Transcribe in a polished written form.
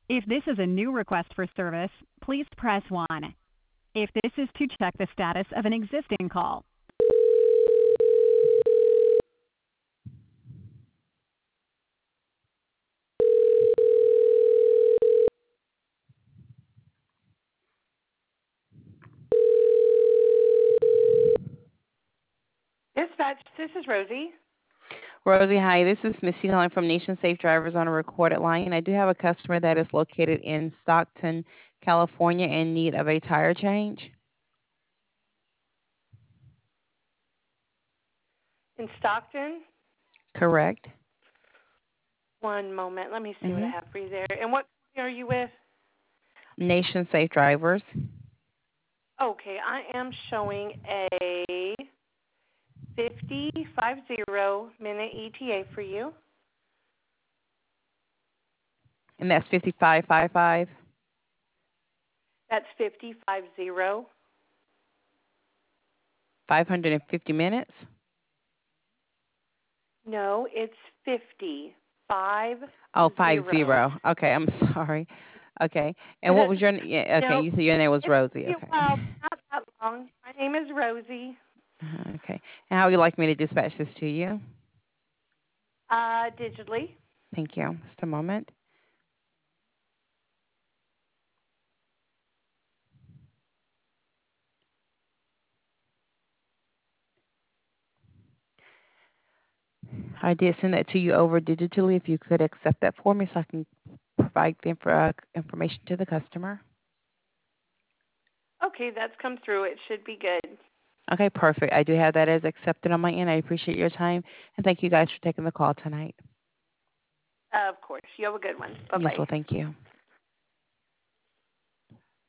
If this is a new request for service, please press 1. If this is to check the status of an existing call. Dispatch, this is Rosie. Rosie, hi. This is Missy calling from Nation Safe Drivers on a recorded line. I do have a customer that is located in Stockton, California, in need of a tire change. In Stockton. Correct. One moment. Let me see what I Mm-hmm. have for you there. And what company are you with? Nation Safe Drivers. Okay, I am showing a 50-minute ETA for you. And that's 5555. That's 50. 550 minutes. No, it's 50. 50. Oh, 50. Okay, I'm sorry. Okay. And what was your yeah, okay, No, you said your name was it's Rosie. Okay. well, not that long. My name is Rosie. Okay. And how would you like me to dispatch this to you? Digitally. Thank you. Just a moment. I did send that to you over digitally. If you could accept that for me so I can provide the information to the customer. Okay, that's come through. It should be good. Okay, perfect. I do have that as accepted on my end. I appreciate your time, and thank you guys for taking the call tonight. Of course. You have a good one. Yes, Bye-bye. well, thank you.